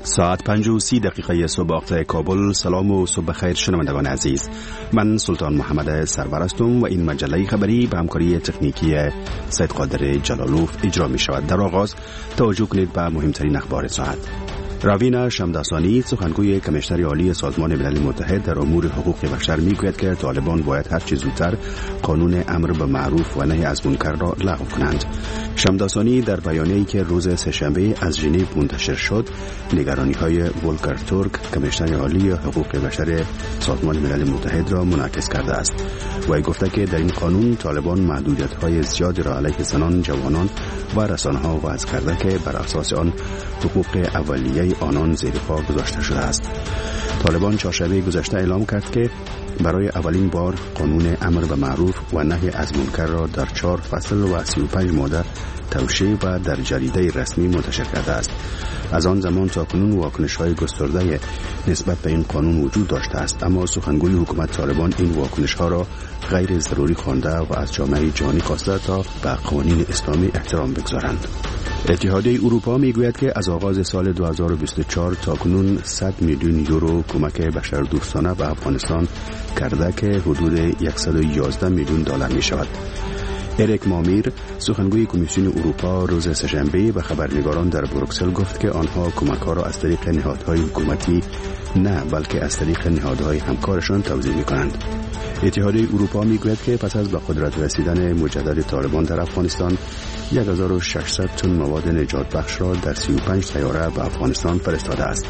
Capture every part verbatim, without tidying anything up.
ساعت پنج و سی دقیقه صبح وقت کابل. سلام و صبح خیر شنوندگان عزیز، من سلطان محمد سرور هستم و این مجله خبری به همکاری تکنیکی سید قادر جلالوف اجرا می شود. در آغاز توجه کنید به مهمترین اخبار ساعت. راوینا شمداسانی، سخنگوی کمیشنر عالی سازمان ملل متحد در امور حقوق بشر، میگوید که طالبان باید هر چه زودتر قانون امر به معروف و نهی از منکر را لغو کنند. شمداسانی در بیانیه‌ای که روز سه‌شنبه از ژنو منتشر شد، نگرانی‌های ولکر تورک، کمیشنر عالی حقوق بشر سازمان ملل متحد را منعکس کرده است. و گفته که در این قانون طالبان محدودیت‌های زیادی را علیه زنان، جوانان و رسانه‌ها وضع کرده که بر اساس آن حقوق اولیه آنان زیر پا گذاشته شده است. طالبان چهارشنبه گذشته اعلام کرد که برای اولین بار قانون امر به معروف و نهی از منکر را در چهار فصل و سی و پنج ماده توشیح و در جریده رسمی منتشر کرده است. از آن زمان تا کنون واکنش‌های گسترده نسبت به این قانون وجود داشته است، اما سخنگوی حکومت طالبان این واکنش‌ها را غیر ضروری خوانده و از جامعه جهانی خواسته تا به قوانین اسلامی احترام بگذارند. اتحادیه اروپا میگوید که از آغاز سال دو هزار و بیست و چهار تا کنون صد میلیون یورو کمک بشردوستانه به افغانستان کرده که حدود صد و یازده میلیون دلار می شود. اریک مامیر، سخنگوی کمیسیون اروپا، روز سه‌شنبه به خبرنگاران در بروکسل گفت که آنها کمک‌ها را از طریق نهادهای حکومتی نه بلکه از طریق نهادهای همکارشان توزیع می‌کنند. اتحادیه اروپا میگوید که پس از به قدرت رسیدن مجدد طالبان در افغانستان یک هزار و ششصد تن مواد نجات بخش را در سی و پنج طیاره به افغانستان فرستاده است.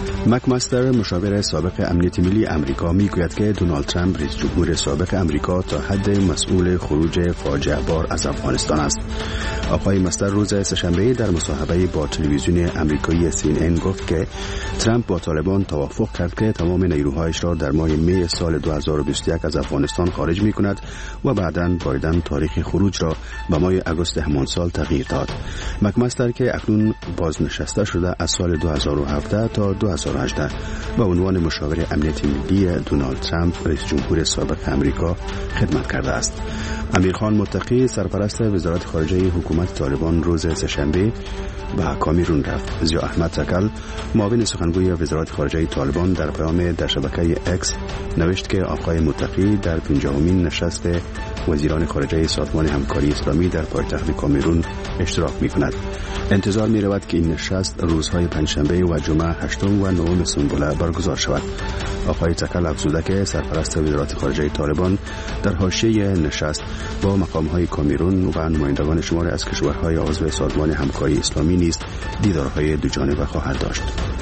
مکمستر، مشاور سابق امنیت ملی امریکا، میگوید که دونالد ترامپ رئیس جمهور سابق امریکا تا حد مسئول خروج فاجعه بار از افغانستان است. آقای مستر روز سه‌شنبه در مصاحبه با تلویزیون امریکایی سی ان ان گفت که ترامپ با طالبان توافق کرد که تمام نیروهایش را در ماه می سال دو هزار و بیست و یک از افغانستان خارج می کند و بعداً بایدن تاریخ خروج را به ماه آگوست همان سال تغییر داد. مکمستر که اکنون بازنشسته شده از سال دو هزار و هفده تا دو هزار و هجده به عنوان مشاور امنیت ملی دونالد ترامپ رئیس جمهور سابق امریکا خدمت کرده است. امیرخان متقی، سرپرست وزارت خارجه حکومت طالبان، روز سه‌شنبه به کامیرون رفت. ضیا احمد تکل، معاون سخنگوی وزارت خارجه طالبان، در پیام در شبکه اکس نوشت که آقای متقی در پنجاهمین نشست وزیران خارجه سازمان همکاری اسلامی در پایتخت کامیرون اشتراک می‌کند. انتظار می‌رود که این نشست روزهای پنجشنبه و جمعه هشتم و نهم سنبله برگزار شود. آقای تکل افزوده که سرپرست وزارت خارجه طالبان در حاشیه نشست با مقام‌های کامیرون و نمایندگان شماری از کشورهای عضو سازمان همکاری اسلامی نیز دیدارهای دوجانبه خواهد داشت.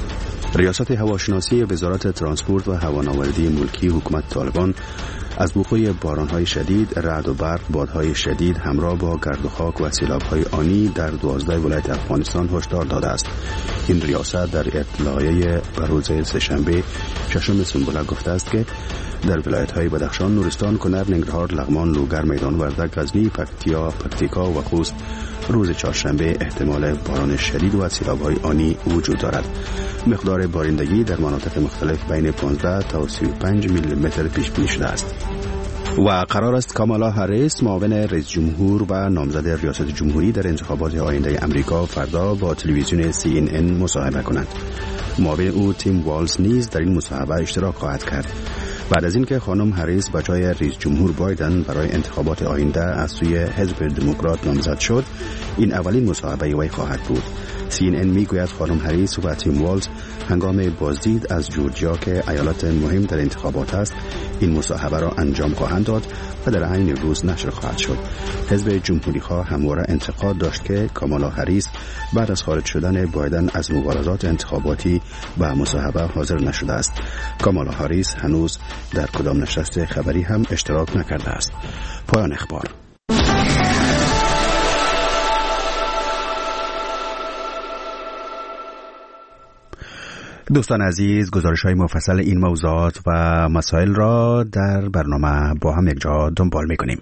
ریاست هواشناسی وزارت ترانسپورت و هوانوردی ملکی حکومت طالبان از وقوع باران‌های شدید، رعد و برق، بادهای شدید همراه با گرد و خاک و سیلاب‌های آنی در دوازده ولایت افغانستان هشدار داده است. این ریاست در اطلاعیه به روز سه‌شنبه ششم سنبله گفته است که در ولایت‌های بدخشان، نورستان، کنر، ننگرهار، لغمان، لوگر، میدان وردک، غزنی، پکتیا، پکتیکا و خوست روز چهارشنبه احتمال باران شدید و سیلاب‌های آنی وجود دارد. مقدار بارندگی در مناطق مختلف بین پانزده تا سی و پنج میلی متر پیش بینی شده است. و قرار است کامالا هریس، معاون رئیس جمهور و نامزد ریاست جمهوری در انتخابات آینده امریکا، فردا با تلویزیون سی ان ان مصاحبه کند. معاون او تیم والز نیز در این مصاحبه اشتراک خواهد کرد. بعد از اینکه خانم هریس به جای رئیس جمهور بایدن برای انتخابات آینده از سوی حزب دموکرات نامزد شد، این اولین مصاحبه وی خواهد بود. سی ان ان میگوید خانم هریس و تیم والز هنگام بازدید از جورجیا که ایالت مهم در انتخابات است، این مصاحبه را انجام خواهند داد و در عین روز نشر خواهد شد. حزب جمهوری خواه همواره انتقاد داشت که کامالا هریس بعد از خارج شدن بایدن از مبارزات انتخاباتی به مصاحبه حاضر نشده است. کامالا هریس هنوز در کدام نشست خبری هم اشتراک نکرده است. پایان اخبار. دوستان عزیز، گزارش‌های مفصل این موضوعات و مسائل را در برنامه با هم یک جا دنبال می‌کنیم.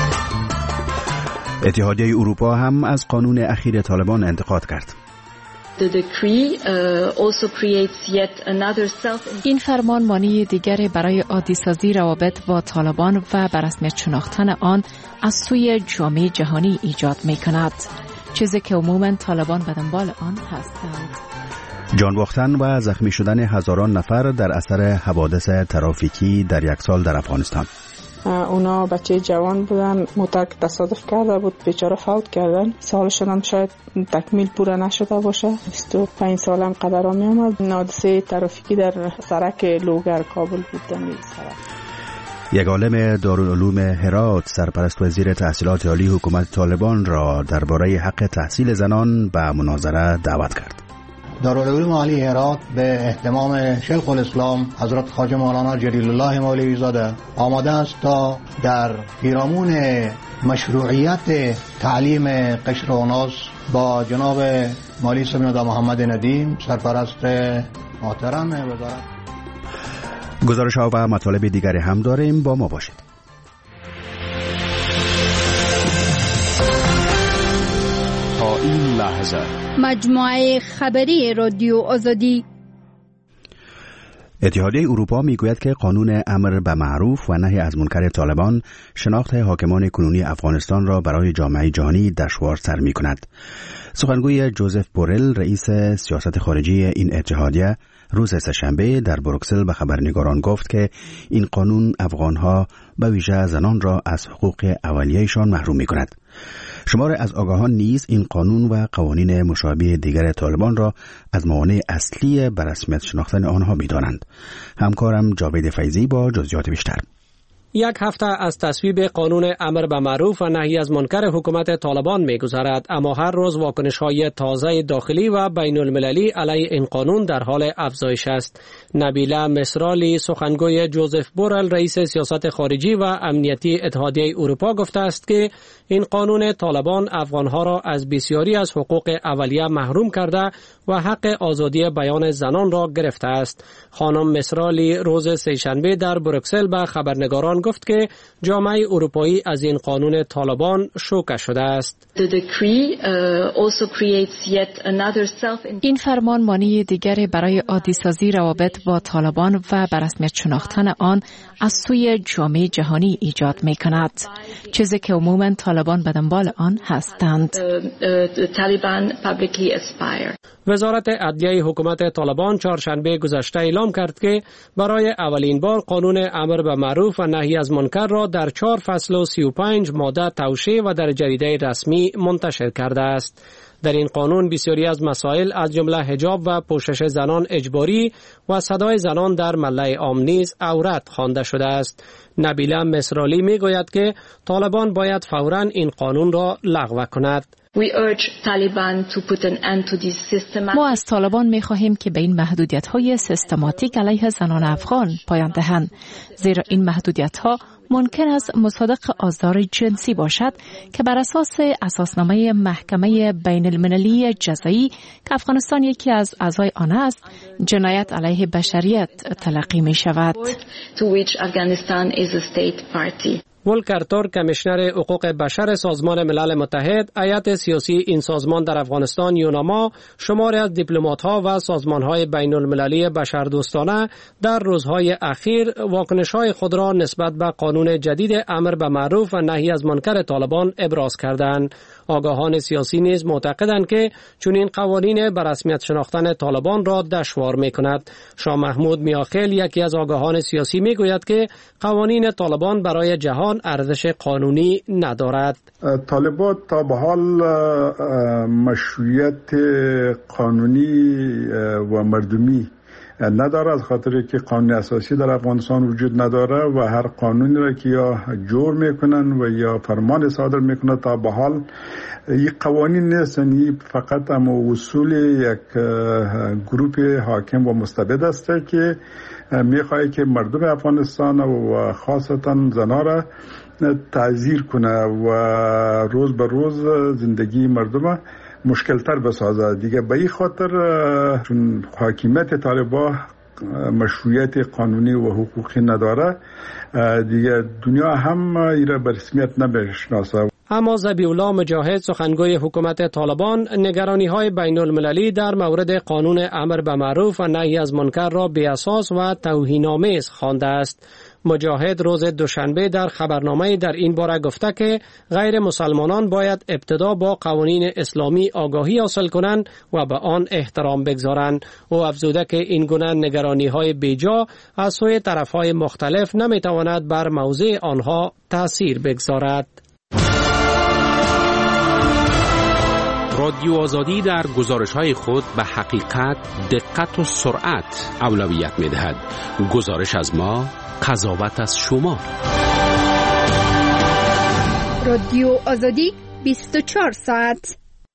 اتحادیه اروپا هم از قانون اخیر طالبان انتقاد کرد. این فرمان مانع دیگری برای عادی سازی روابط با طالبان و به رسمیت شناختن آن از سوی جامعه جهانی ایجاد می کند، چیزی که عموماً طالبان به دنبال آن هستند. جان باختن و زخمی شدن هزاران نفر در اثر حوادث ترافیکی در یک سال در افغانستان. اونا بچه جوان بودن، موتر که تصادف کرده بود بیچاره فوت کردن. سالشون هم شاید تکمیل پورا نشده باشه. بیست و پنج سال هم قدر می آمد. حادثه ترافیکی در سرک لوگر کابل بود. سرک یک عالم دارالعلوم هرات سرپرست وزیر تحصیلات عالی حکومت طالبان را درباره حق تحصیل زنان به مناظره دعوت کرد. دارالعلوم عالی هرات به اهتمام شیخ الاسلام حضرت خواجه مولانا جلیل الله مولوی زاده آماده است تا در پیرامون مشروعیت تعلیم قشر و ناس با جناب مالی سمیادا محمد ندیم سرپرست محترم وزارت. گزارش ها و مطالب دیگری هم داریم، با ما باشید. تا این لحظه مجموعه خبری رادیو آزادی. اتحادیه اروپا میگوید که قانون امر به معروف و نهی از منکر طالبان شناخت حاکمان کنونی افغانستان را برای جامعه جهانی دشوارتر می‌کند. سخنگوی جوزف بورل رئیس سیاست خارجی این اتحادیه روز سه‌شنبه در بروکسل به خبرنگاران گفت که این قانون افغانها به ویژه زنان را از حقوق اولیه‌شان محروم می‌کند. شمار از آگاهان نیز این قانون و قوانین مشابه دیگر طالبان را از موانع اصلی به رسمیت شناختن آنها می‌دانند. همکارم جاوید فیضی با جزئیات بیشتر. یک هفته از تصویب قانون امر به معروف و نهی از منکر حکومت طالبان می‌گذرد، اما هر روز واکنش‌های تازه داخلی و بین المللی علیه این قانون در حال افزایش است. نبیله مسرالی سخنگوی جوزف بورل رئیس سیاست خارجی و امنیتی اتحادیه اروپا گفته است که این قانون طالبان افغانها را از بسیاری از حقوق اولیه محروم کرده و حق آزادی بیان زنان را گرفته است. خانم مسرالی روز سه‌شنبه در بروکسل به خبرنگاران گفت که جامعه اروپایی از این قانون طالبان شوکه شده است. این فرمان مانع دیگری برای عادی سازی روابط با طالبان و به رسمیت شناختن آن از سوی جامعه جهانی ایجاد می کند، چیزی که عموماً طالبان به دنبال آن هستند. وزارت عدلیه حکومت طالبان چهارشنبه گذشته اعلام کرد که برای اولین بار قانون امر به معروف و نهی از منکر را در چهار فصل و سی و پنج ماده توشیح و در جریده رسمی منتشر کرده است. در این قانون بسیاری از مسائل از جمله حجاب و پوشش زنان اجباری و صدای زنان در ملأ عام نیز عورت خوانده شده است. نبیله مسرالی میگوید که طالبان باید فوراً این قانون را لغو کند. ما از طالبان می خواهیم که به این محدودیت های سیستماتیک علیه زنان افغان پایان دهند، زیرا این محدودیت ها ممکن است مصادق آزار جنسی باشد که بر اساس اساسنامه محکمه بین المللی جزایی که افغانستان یکی از اعضای آن است جنایت علیه بشریت تلقی می شود. ولکر تورک کمیشنر حقوق بشر سازمان ملل متحد هیئت سیاسی این سازمان در افغانستان یوناما شماری از دیپلمات‌ها و سازمان‌های بین المللی بشردوستانه در روزهای اخیر واکنش‌های خود را نسبت به قانون جدید امر به معروف و نهی از منکر طالبان ابراز کردند. آگاهان سیاسی نیز معتقدند که چنین قوانین به رسمیت شناختن طالبان را دشوار می‌کند. شاه محمود میاخیل یکی از آگاهان سیاسی میگوید که قوانین طالبان برای جهان ارزش قانونی ندارد. طالبان تا به حال مشروعیت قانونی و مردمی نداره، از خاطر که قانون اساسی در افغانستان وجود نداره و هر قانونی را که یا جور میکنن و یا فرمان صادر میکنن تا به حال این قوانین نیستن، این فقط هم اصول یک گروه حاکم و مستبد است که میخواد که مردم افغانستان و خاصتا زنان را تعذیر کنه و روز به روز زندگی مردم مشکل تر بسازه. دیگه به این خاطر چون حاکمیت طالبان مشروعیت قانونی و حقوقی نداره، دیگه دنیا هم ایره به رسمیت نمیشناسه. اما ذبیح‌الله مجاهد سخنگوی حکومت طالبان نگرانی‌های بین المللی در مورد قانون امر به معروف و نهی از منکر را بی‌اساس و توهین‌آمیز خوانده است. مجاهد روز دوشنبه در خبرنامه در این باره گفته که غیر مسلمانان باید ابتدا با قوانین اسلامی آگاهی حاصل کنند و به آن احترام بگذارند. او افزوده که این گونه نگرانی‌های بیجا از سوی طرف‌های مختلف نمی‌تواند بر موضع آنها تأثیر بگذارد. رادیو آزادی در گزارش‌های خود به حقیقت، دقت و سرعت اولویت می‌دهد. گزارش از ما، قضاوت از شما. رادیو آزادی بیست و چهار ساعت.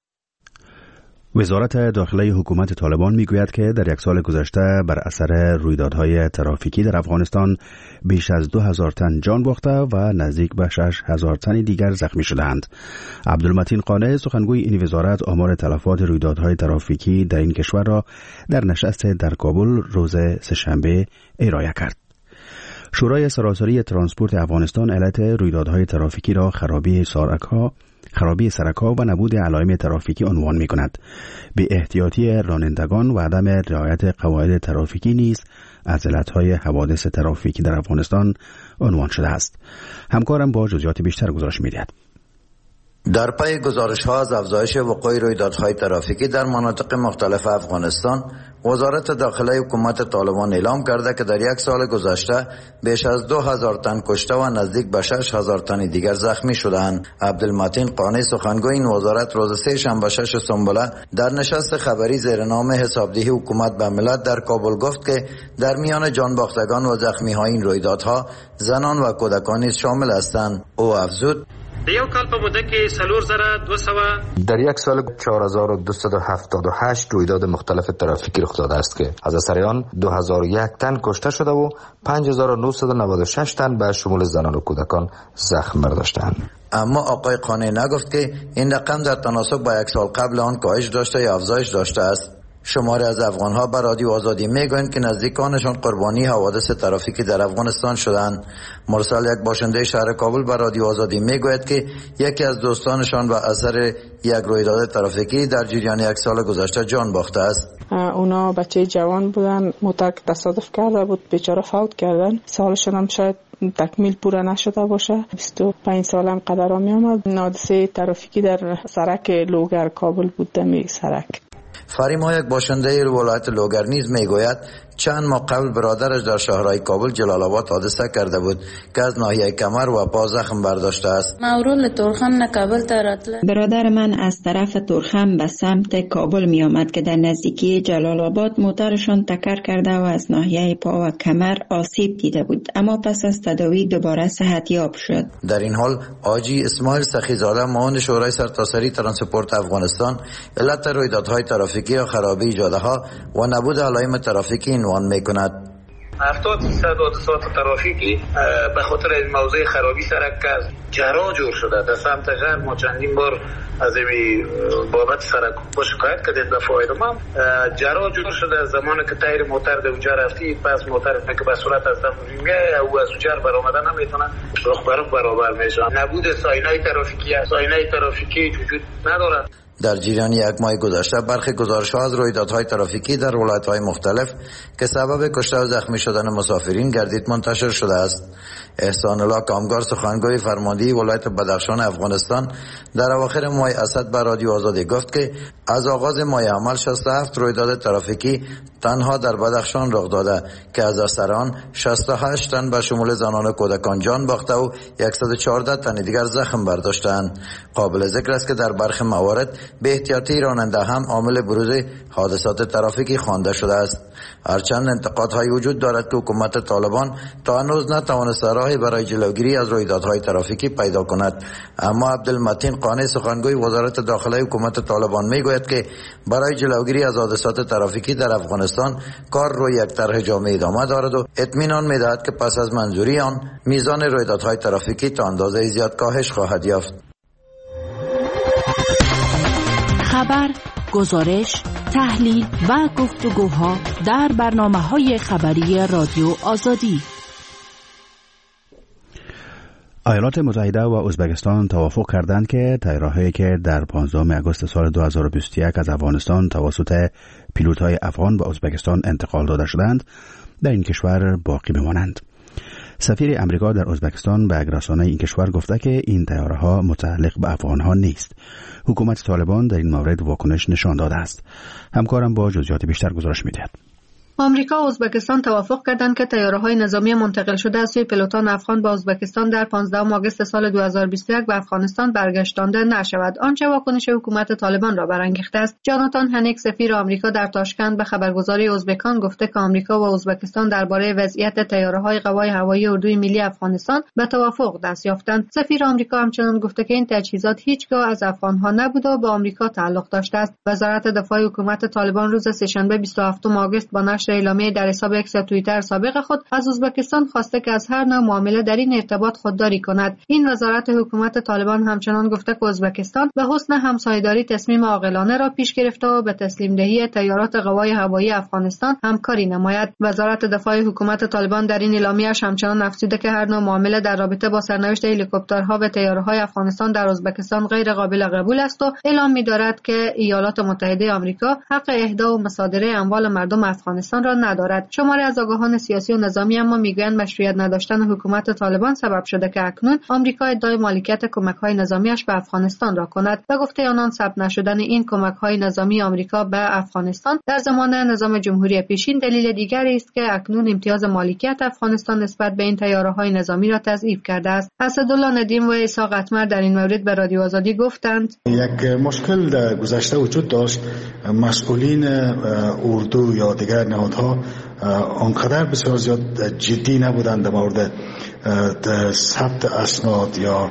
وزارت داخلی حکومت طالبان میگوید که در یک سال گذشته بر اثر رویدادهای ترافیکی در افغانستان بیش از دو هزار تن جان باخته و نزدیک به شش هزار تن دیگر زخمی شدند. عبدالمتین قانع سخنگوی این وزارت آمار تلفات رویدادهای ترافیکی در این کشور را در نشست در کابل روز سه‌شنبه ارائه کرد. شورای سراسری ترانسپورت افغانستان علت رویدادهای ترافیکی را خرابی سرک‌ها خرابی سرک‌ها و نبود علائم ترافیکی عنوان می‌کند. به احتیاطی رانندگان و عدم رعایت قواعد ترافیکی نیز از علت‌های حوادث ترافیکی در افغانستان عنوان شده است. همکارم با جزئیات بیشتر گزارش می‌دهد. در پی گزارش‌ها از افزایش وقوع رویدادهای ترافیکی در مناطق مختلف افغانستان، وزارت داخلی حکومت طالبان اعلام کرده که در یک سال گذشته بیش از دو هزار تن کشته و نزدیک به شش هزار تن دیگر زخمی شدند. عبدالمتین قانع سخنگوی این وزارت روز سه شنبه شش سنبله در نشست خبری زیر نام حسابدهی حکومت به ملت در کابل گفت که در میان جانباختگان و زخمی‌های این رویدادها زنان و کودکان نیز شامل هستند. او افزود: یو کال په موده کې څلور زره دوه سوه در یک سال چهار هزار و دویست و هفتاد و هشت رویداد مختلف ترافیکی رخ داده است که از اثر آن دو هزار و یک تن کشته شده و پنج هزار و نهصد و نود و شش تن به شمول زنان و کودکان زخم برداشتند. اما آقای قانع نگفت که این رقم در تناسب با یک سال قبل آن کاهش داشته یا افزایش داشته است. شماری از افغان‌ها به رادیو آزادی میگویند که نزدیکانشان قربانی حوادث ترافیکی در افغانستان شدند. مرسل، یک باشنده شهر کابل، به رادیو آزادی میگوید که یکی از دوستانشان به اثر یک رویداد ترافیکی در جریان یک سال گذشته جان باخته است. اونا بچه جوان بودن، موتاک تصادف کرده بود، بیچاره فوت کردن. سالشون هم شاید تکمیل پورا نشده باشه. بیست و پنج سالم قدر می آمد. حادثه ترافیکی در سرک لوگر کابل بود. دمی سرک فریما، یک باشنده ولایت لوگر نیز میگوید چند ماه قبل برادرش در شهرهای کابل جلال آباد حادثه کرده بود که از ناحیه کمر و پا زخم برداشته است. برادر من از طرف تورخم به سمت کابل می آمد که در نزدیکی جلال آباد موترشان تکر کرده و از ناحیه پا و کمر آسیب دیده بود، اما پس از تداوی دوباره صحتیاب شد. در این حال حاجی اسماعیل سخیزاده، معاون شورای سرتاسری ترانسپورت افغانستان، علت رویدادهای ترافیکی و خرابی جاده‌ها و نبود علائم ترافیکی عنوان میکند. هفتاد درصد حادثات ترافیکی به خاطر موضوع خرابی سرک جرا جور شده. در سمت غرب ما چندین بار از این بابت سرک با شکایت کردیم. به فایده ما جرا جور شده. زمانی که تایر موتر در اونجا رفتی، پس موتر که به صورت از دم میگه او از اونجا برآمده نمیتونه، رخ به رخ برابر میشه. نبود ساینای ترافیکی ساینای ترافیکی وجود نداره. در جریان یک ماه گذشته برخی گزارش‌ها از رویدادهای ترافیکی در ولایت‌های مختلف که سبب کشته و زخمی شدن مسافرین گردید منتشر شده است. احسان الله کامگار، سخنگوی فرماندهی ولایت بدخشان افغانستان، در اواخر ماه اسد به رادیو آزادی گفت که از آغاز ماه عمل شصت و هفت رویداد ترافیکی تنها در بدخشان رخ داده که از اثر آن شصت و هشت تن به شمول زنان و کودکان جان باخته و صد و چهارده تن دیگر زخم برداشتند. قابل ذکر است که در برخی موارد به احتیاطی راننده هم عامل بروز حادثات ترافیکی خوانده شده است. هرچند انتقادهای وجود دارد که حکومت طالبان تا هنوز نتوانسته راهی برای جلوگیری از رویدادهای ترافیکی پیدا کند، اما عبدالمتین قانع، سخنگوی وزارت داخلی حکومت طالبان میگوید که برای جلوگیری از حادثات ترافیکی در افغانستان کار روی یک طرح جامع ادامه دارد و اطمینان میدهد که پس از منظوری آن میزان رویدادهای ترافیکی تا اندازه زیاد کاهش خواهد یافت. خبر، گزارش، تحلیل و گفتگوها در برنامه‌های خبری رادیو آزادی. ایالات متحده و ازبکستان توافق کردند که طیاره‌هایی که در پانزدهم آگوست سال دو هزار و بیست و یک از افغانستان توسط پیلوت‌های افغان به ازبکستان انتقال داده شدند در این کشور باقی بمانند. سفیر امریکا در ازبکستان به رسانه این کشور گفته که این طیاره‌ها متعلق به افغان‌ها نیست. حکومت طالبان در این مورد واکنش نشان داده است. همکارم با جزئیات بیشتر گزارش می‌دهد. آمریکا و ازبکستان توافق کردند که طیاره‌های نظامی منتقل شده از سوی پیلوتان افغان به ازبکستان در پانزدهم آگوست سال دو هزار و بیست و یک به افغانستان برگشتانده نشود، آنچه واکنش حکومت طالبان را برانگیخته است. جاناتان هنیک سفیر آمریکا در تاشکند به خبرگزاری ازبکان گفته که آمریکا و ازبکستان درباره وضعیت طیاره‌های قوای هوایی اردوی ملی افغانستان به توافق دست یافتند. سفیر آمریکا همچنین گفته که این تجهیزات هیچگاه از افغان‌ها نبوده و به آمریکا تعلق داشته است. وزارت دفاع حکومت طالبان روز سه‌شنبه بیست و هفتم آگوست با نشر اعلامیه در حساب اکس توییتر سابق خود از ازبکستان خواسته که از هر نوع معامله در این ارتباط خودداری کند. این وزارت حکومت طالبان همچنان گفته که ازبکستان به حسن همسایه‌داری تصمیم عاقلانه را پیش گرفته و به تسلیم دهی طیارات قوای هوایی افغانستان همکاری نماید. وزارت دفاع حکومت طالبان در این اعلامیه‌اش همچنان افزوده که هر نوع معامله در رابطه با سرنوشت هلیکوپترها و طیاره‌های افغانستان در ازبکستان غیر قابل قبول است و اعلام می‌دارد که ایالات متحده آمریکا حق اهدا و مصادره اموال مردم افغانستان را ندارد. شماری از آگاهان سیاسی و نظامی اما میگویند مشروعیت نداشتن حکومت طالبان سبب شده که اکنون آمریکا ادعای مالکیت کمک‌های نظامیش به افغانستان را کند. به گفته آنان ثبت نشدن این کمک‌های نظامی آمریکا به افغانستان در زمان نظام جمهوری پیشین دلیل دیگری است که اکنون امتیاز مالکیت افغانستان نسبت به این طیاره‌های نظامی را تضعیف کرده است. اسدالله ندیم و عیسی قطمر در این مورد به رادیو آزادی گفتند یک مشکل در گذشته وجود داشت. مسئولین اردو یا دیگر نهادها آنقدر بسیار زیاد جدی نبودند در مورد ثبت اسناد یا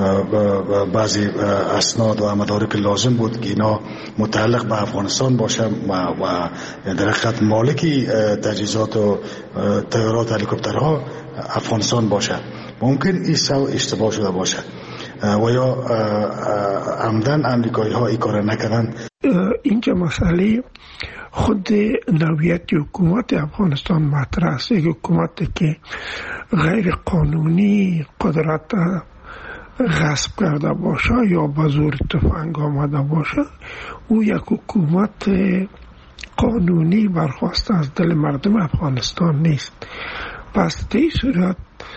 بعضی اسناد و مدارک لازم بود که اینا متعلق به افغانستان باشه و در حقیقت مالکی تجهیزات و طیارات هلیکوپترها افغانستان باشه. ممکن این سو اشتباه شده باشه و یا عمدن امریکایی ها این کار نکردن. اینجا مسئله خود نوعیت حکومت افغانستان مطرح است. یک حکومت که غیر قانونی قدرت غصب کرده باشه یا به زور تفنگ آمده باشه، او یک حکومت قانونی برخواسته از دل مردم افغانستان نیست. پس در این صورت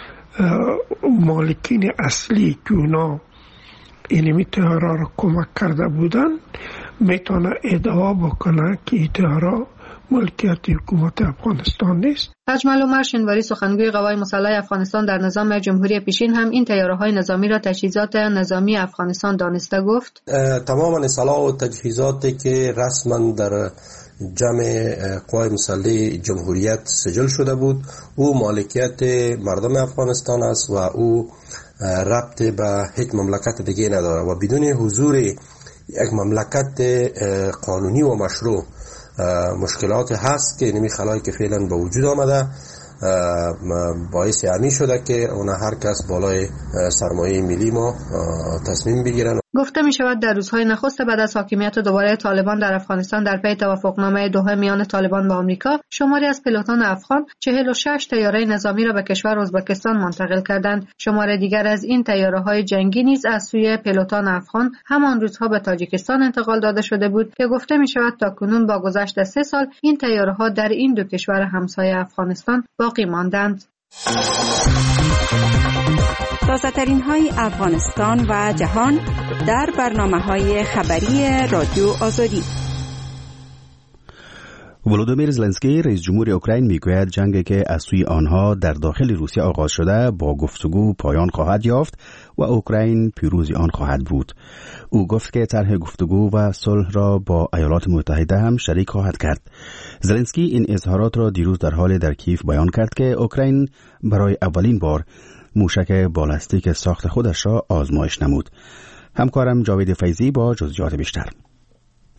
مالکین اصلی که اونا اینمی طیاره را کمک کرده بودن میتونه ادعا بکنه که این طیاره ملکیت حکومت افغانستان نیست. اجمل عمر شنواری سخنگوی قوای مسلح افغانستان در نظام جمهوری پیشین هم این طیاره‌های نظامی را تجهیزات نظامی افغانستان دانسته گفت تماما سلاح و تجهیزاتی که رسما در جمع قوای مسلح جمهوریت سجل شده بود او مالکیت مردم افغانستان است و او ربط به هیچ مملکت دیگه نداره و بدون حضور یک مملکت قانونی و مشروع مشکلات هست که نمی خلایی که فعلا به وجود آمده باعث همین شده که اون هر کس بالای سرمایه ملی ما تصمیم بگیرن. گفته می شود در روزهای نخست بعد از حاکمیت دوباره طالبان در افغانستان در پی توافقنامه دوحه میان طالبان و آمریکا شماری از پیلوتان افغان چهل و شش طیاره نظامی را به کشور ازبکستان منتقل کردند. شمار دیگر از این طیاره‌های جنگی نیز از سوی پیلوتان افغان همان روزها به تاجیکستان انتقال داده شده بود که گفته می شود تاکنون با گذشت سه سال این طیاره‌ها در این دو کشور همسایه افغانستان باقی ماندند. تازه‌ترین های افغانستان و جهان در برنامه‌های خبری رادیو آزادی. ولودیمیر زلنسکی رئیس جمهور اوکراین میگوید جنگی که از سوی آنها در داخل روسیه آغاز شده با گفتگو پایان خواهد یافت و اوکراین پیروزی آن خواهد بود. او گفت که طرح گفتگو و صلح را با ایالات متحده هم شریک خواهد کرد. زلنسکی این اظهارات را دیروز در حال در کیف بیان کرد که اوکراین برای اولین بار موشک بالستیک ساخت خودش را آزمایش نمود. همکارم جاوید فیضی با جزئیات بیشتر.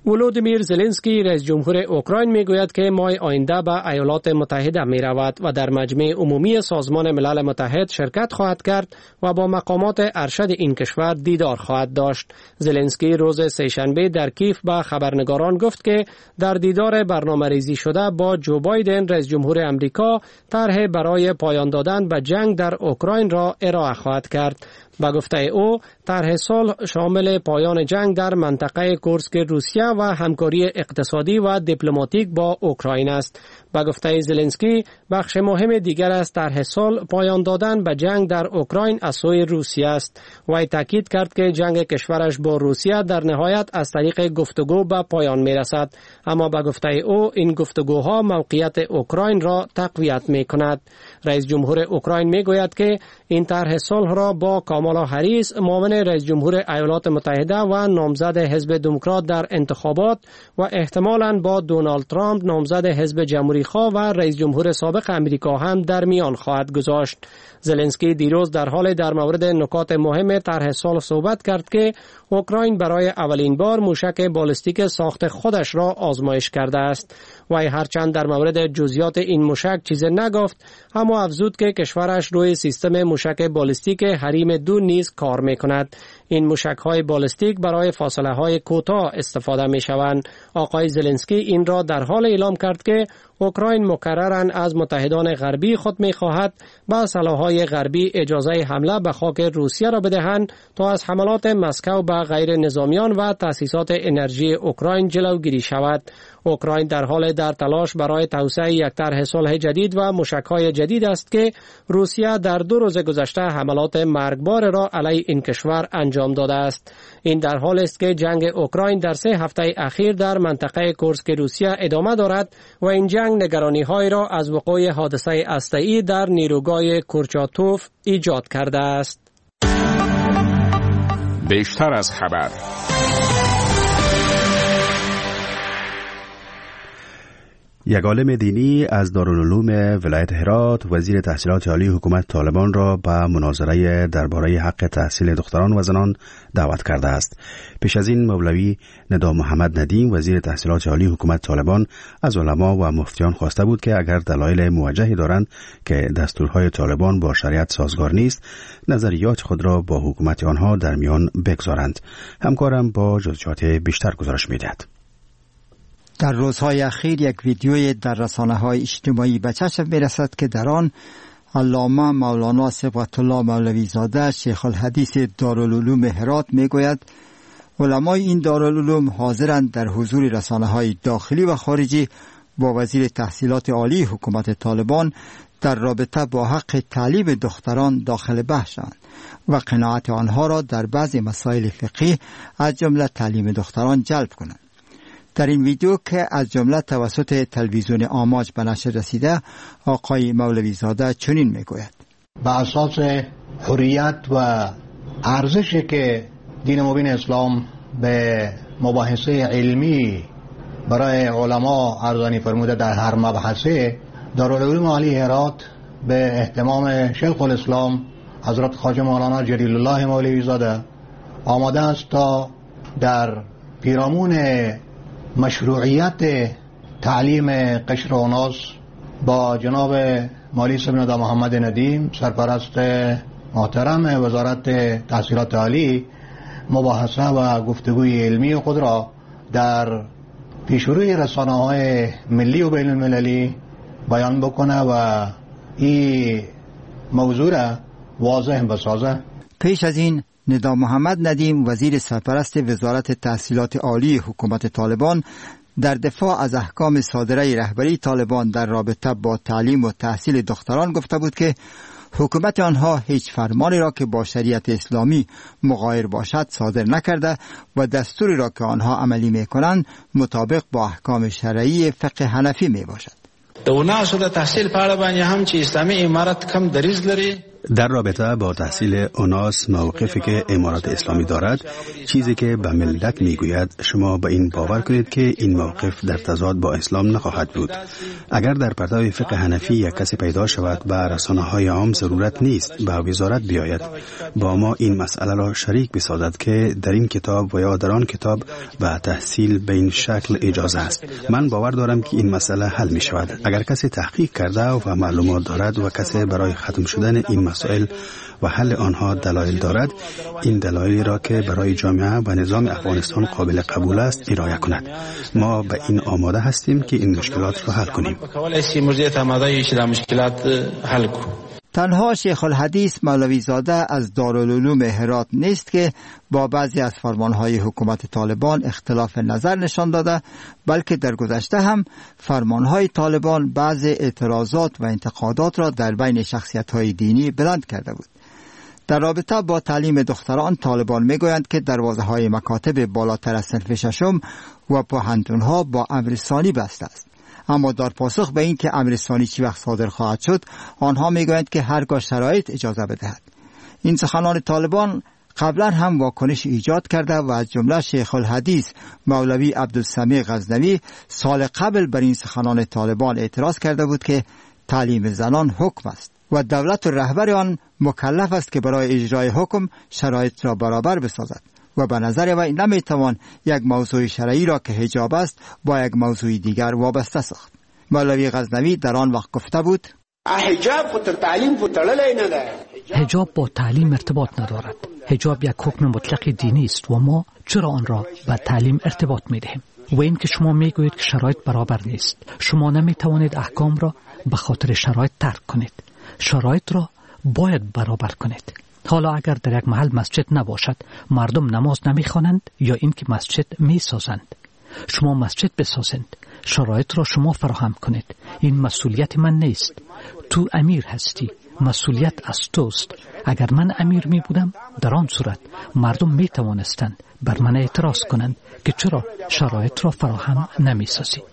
ولودیمیر زلنسکی رئیس جمهور اوکراین میگوید که ماه آینده به ایالات متحده می رود و در مجمع عمومی سازمان ملل متحد شرکت خواهد کرد و با مقامات ارشد این کشور دیدار خواهد داشت. زلنسکی روز سه‌شنبه در کیف به خبرنگاران گفت که در دیدار برنامه‌ریزی شده با جو بایدن رئیس جمهور امریکا طرح برای پایان دادن به جنگ در اوکراین را ارائه خواهد کرد. با گفته او طرح صلح شامل پایان جنگ در منطقه کورسک روسیه و همکاری اقتصادی و دیپلماتیک با اوکراین است. با گفته زلنسکی بخش مهم دیگر از طرح صلح پایان دادن به جنگ در اوکراین از سوی روسیه است. وی تاکید کرد که جنگ کشورش با روسیه در نهایت از طریق گفتگو به پایان می رسد، اما با گفته او این گفتگوها موقعیت اوکراین را تقویت می کند. رئیس جمهور اوکراین می گوید که این طرح صلح را با کامالا هریس معاون رئیس جمهور ایالات متحده و نامزد حزب دموکرات در انتخابات و احتمالاً با دونالد ترامپ نامزد حزب جمهوری خواه و رئیس جمهور سابق امریکا هم در میان خواهد گذاشت. زلنسکی دیروز در حال در مورد نکات مهم طرح صلح صحبت کرد که اوکراین برای اولین بار موشک بالستیک ساخت خودش را آزمایش کرده است. وی هرچند در مورد جزئیات این موشک چیزی نگفت، اما افزود که کشورش روی سیستم موشک بالستیک حریم دو نیز کار می‌کند. این موشک‌های بالستیک برای فاصله‌های کوتاه استفاده می‌شوند. آقای زلنسکی این را در حال اعلام کرد که اوکراین مکرراً از متحدان غربی خود می‌خواهد با سلاح‌های غربی اجازه حمله به خاک روسیه را بدهند تا از حملات مسکو به غیر نظامیان و تأسیسات انرژی اوکراین جلوگیری شود. اوکراین در حال در تلاش برای توسعه یک طرح صلح جدید و موشک‌های جدید است که روسیه در دو روز گذشته حملات مرگبار را علیه این کشور انجام داده است. این در حال است که جنگ اوکراین در سه هفته اخیر در منطقه کورسک روسیه ادامه دارد و این جنگ نگرانی‌های را از وقوع حادثه هسته‌ای در نیروگاه کورچاتوف ایجاد کرده است. بیشتر از خبر یک عالم دینی از دارالعلوم ولایت هرات وزیر تحصیلات عالی حکومت طالبان را به مناظره درباره حق تحصیل دختران و زنان دعوت کرده است. پیش از این مولوی ندا محمد ندیم وزیر تحصیلات عالی حکومت طالبان از علما و مفتیان خواسته بود که اگر دلایل موجهی دارند که دستورهای طالبان با شریعت سازگار نیست، نظریات خود را با حکومت آنها در میان بگذارند. همکارم با جزئیات بیشتر گزارش می‌دهد. در روزهای اخیر یک ویدیوی در رسانه‌های اجتماعی به چشم می‌رسد که در آن علامه مولانا صبغت الله مولوی زاده شیخ الحدیث دارالعلوم هرات میگوید علمای این دارالعلوم حاضرند در حضور رسانه‌های داخلی و خارجی با وزیر تحصیلات عالی حکومت طالبان در رابطه با حق تعلیم دختران داخل بحث شوند و قناعت آنها را در بعضی مسائل فقهی از جمله تعلیم دختران جلب کنند. در این ویدیو که از جمله توسط تلویزیون آماج به نشر رسیده، آقای مولوی زاده چنین میگوید: به اساس حریت و ارزشی که دین مبین اسلام به مباحثه علمی برای علما ارزانی فرموده در هر مبحثه، دارالعلوم عالی هرات به اهتمام شیخ الاسلام حضرت خواجه مولانا جلیل الله مولوی زاده آماده است تا در پیرامون مشروعیت تعلیم قشر اوناس با جناب مالی صاحب ندا محمد ندیم سرپرست محترم وزارت تحصیلات عالی مباحثه و گفتگوی علمی خود را در پیشروی رسانه‌های ملی و بین المللی بیان بکنه و این موضوع را واضح بسازه. پیش از این ندا محمد ندیم وزیر سرپرست وزارت تحصیلات عالی حکومت طالبان در دفاع از احکام صادره رهبری طالبان در رابطه با تعلیم و تحصیل دختران گفته بود که حکومت آنها هیچ فرمانی را که با شریعت اسلامی مغایر باشد صادر نکرده و دستوری را که آنها عملی میکنند مطابق با احکام شرعی فقه حنفی می باشد. د وناسو د تحصیل په اړه باندې هم چې اسلامي امارت کم دریز لري در رابطه با تحصیل اوناس موقفی که امارات اسلامی دارد، چیزی که به ملت میگوید شما به این باور کنید که این موقف در تضاد با اسلام نخواهد بود. اگر در پرتو فقه حنفی یک کسی پیدا شود به رسانه‌های عام ضرورت نیست به وزارت بیاید با ما این مسئله را شریک بسازد که در این کتاب و یا در آن کتاب به تحصیل به این شکل اجازه است. من باور دارم که این مسئله حل می شود. اگر کسی تحقیق کرده و معلومات دارد و کسی برای ختم شدن این مسائل و حل آنها دلایل دارد، این دلایلی را که برای جامعه و نظام افغانستان قابل قبول است ارائه کند. ما به این آماده هستیم که این مشکلات را حل کنیم. تنها شیخ الحدیث مولوی زاده از دارالعلوم هرات نیست که با بعضی از فرمانهای حکومت طالبان اختلاف نظر نشان داده، بلکه در گذشته هم فرمانهای طالبان بعضی اعتراضات و انتقادات را در بین شخصیت‌های دینی بلند کرده بود. در رابطه با تعلیم دختران، طالبان میگویند که دروازه‌های مکاتب بالاتر از صنف ششم و پوهنتون‌ها با امر ثانی بسته است. اما در پاسخ به این که امر ثانی چی وقت صادر خواهد شد، آنها میگویند که هرگاه شرایط اجازه بدهد. این سخنان طالبان قبلا هم واکنش ایجاد کرده و از جمله شیخ الحدیث مولوی عبدالسمیع غزنوی سال قبل بر این سخنان طالبان اعتراض کرده بود که تعلیم زنان حکم است و دولت و رهبر آن مکلف است که برای اجرای حکم شرایط را برابر بسازد و به نظر وی نمیتوان یک موضوع شرعی را که حجاب است با یک موضوع دیگر وابسته ساخت. مولوی غزنوی در آن وقت گفته بود: حجاب خود تعلیم خود تړلې نه ده. حجاب با تعلیم ارتباط ندارد. حجاب یک حکم مطلق دینی است و ما چرا آن را به تعلیم ارتباط میدهیم؟ و این که شما میگویید که شرایط برابر نیست، شما نمیتوانید احکام را به خاطر شرایط ترک کنید. شرایط را باید برابر کنید. حالا اگر در یک محل مسجد نباشد، مردم نماز نمیخوانند یا اینکه مسجد میسازند. شما مسجد بسازند، شرایط را شما فراهم کنید. این مسئولیت من نیست. تو امیر هستی، مسئولیت از توست. اگر من امیر می بودم، در آن صورت مردم می توانستند بر من اعتراض کنند که چرا شرایط را فراهم نمی سازی.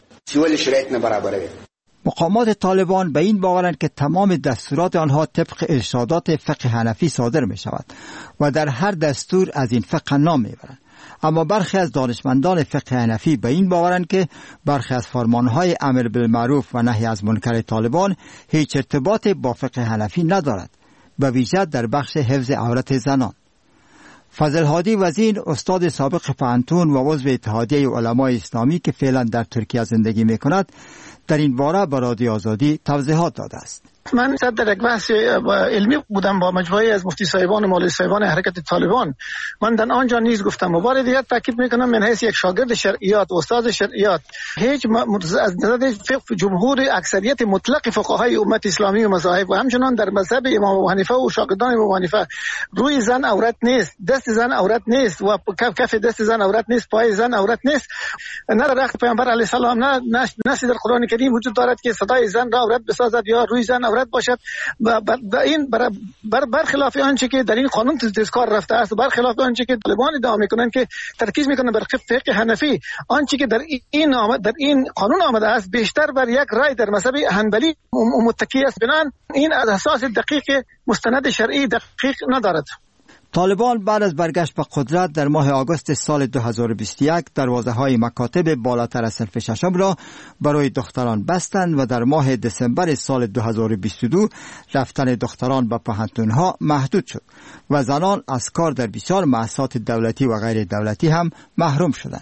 مقامات طالبان به این باورند که تمام دستورات آنها طبق ارشادات فقه حنفی صادر می شود و در هر دستور از این فقه نام می برند. اما برخی از دانشمندان فقه حنفی به این باورند که برخی از فرمانهای امر بالمعروف و نهی از منکر طالبان هیچ ارتباط با فقه حنفی ندارد، به ویژه در بخش حفظ عورت زنان. فضل هادی وزین، استاد سابق پوهنتون و عضو اتحادیه علمای اسلامی که فعلا در ترکیه زندگی می کند، در این باره به رادیو آزادی توضیحات داده است. من در یک بحث علمی بودم با مجموعه از مفتی صاحبان و مولوی صاحبان حرکت طالبان. من در آنجا نیز گفتم و بار دیگر تاکید میکنم، من حیث یک شاگرد شرعیات و استاد شرعیات هیچ از نظر فقه جمهور اکثریت مطلق فقهای امت اسلامی و مذاهب و همچنان در مذهب امام ابو حنیفه و شاگردان امام ابو حنیفه روی زن عورت نیست، دست زن عورت نیست و کف کف دست زن عورت نیست، پای زن عورت نیست. نه در وقت پیامبر علیه السلام نه نصی در قرآن کریم وجود دارد که صدای زن را عورت بسازد یا روی زن عورت باشد و این بر بر برخلاف آنچه که در این قانون تذکار رفته است، برخلاف آنچه که طالبان ادعا میکنند که ترکیز میکنند بر فقه حنفی، آنچه که در این آمد در این قانون آمده است بیشتر بر یک رای در مذهب حنبلی متکی است. بنابراین این از اساس دقیق مستند شرعی دقیق ندارد. طالبان بعد از برگشت به قدرت در ماه آگوست سال دو هزار و بیست و یک دروازه‌های مکاتب بالاتر از صنف ششم را برای دختران بستند و در ماه دسامبر سال دو هزار و بیست و دو رفتن دختران به پوهنتون‌ها محدود شد و زنان از کار در بسیار مؤسسات دولتی و غیر دولتی هم محروم شدند.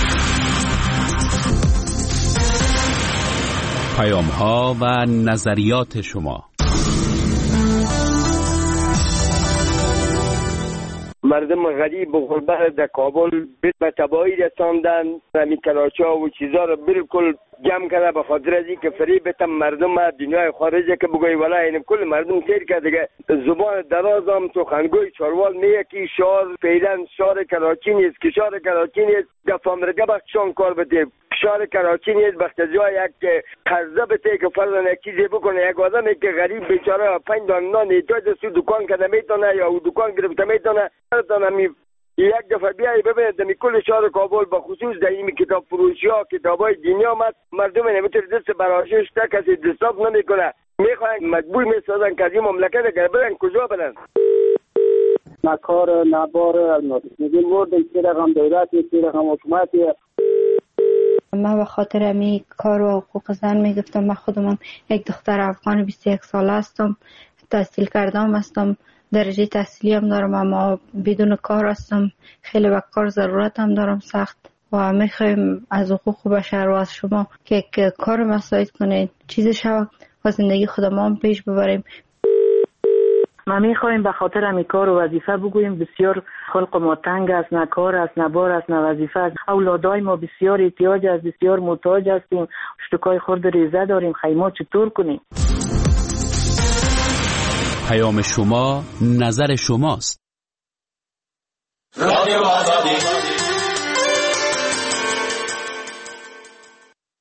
پیام‌ها و نظریات شما. مردم غریب و غربت در کابل به تباهی رساندن، همین کلاچا و چیزا رو بالکل جمع کرده به خاطر از اینکه فریب بتم مردم دنیای خارجه که بگوی والا این کل مردم سیر کرده دیگه. زبان دراز هم تو خنگوی چاروال میگه که شهر فعلا شهر کراچی نیست، که شهر کراچی نیست گفت امریکا بخشان کار بده. شهر کراچی نیست بخت جای یک قرضه بده که فرضاً یک چیزی بکنه. یک آدمی که غریب بیچاره پنج دانه نان احتیاج دست دکان کرده میتونه یا او دکان گرفته میتونه می یک دفعه بیایی ببینید دمی کل شهر کابل به خصوص در این کتاب فروشی ها کتاب های دینی آمد، مردم نمیتونه دست براشش تا کسی دستاف نمیکنه. میخواین مجبور میسازن که از این مملکت اگر برن کجا برن؟ نکار نبار میگیم ورد چی رقم دولتی چی رقم حکومتی. من به خاطر امی کار و حقوق زن میگفتم. من خودم یک دختر افغان بیست و یک ساله هستم، تحصیل کردم هستم، درجه تحصیلی هم دارم، اما بدون کار هستم. خیلی به کار ضرورت هم دارم سخت و میخوایم از حقوق بشر و از شما که کار مساعد کنید، چیز شود و زندگی خودمان پیش ببریم. ما میخوایم به خاطر امی کار و وظیفه بگوییم بسیار خلق ما تنگ است، نه کار است، نه بار است، نه وظیفه است. اولادای ما بسیار احتیاج است، بسیار محتاج هستیم، شتکای خورد ریزه داریم، خیمه چطور کنیم؟ پیام شما نظر شماست. رادیو آزادی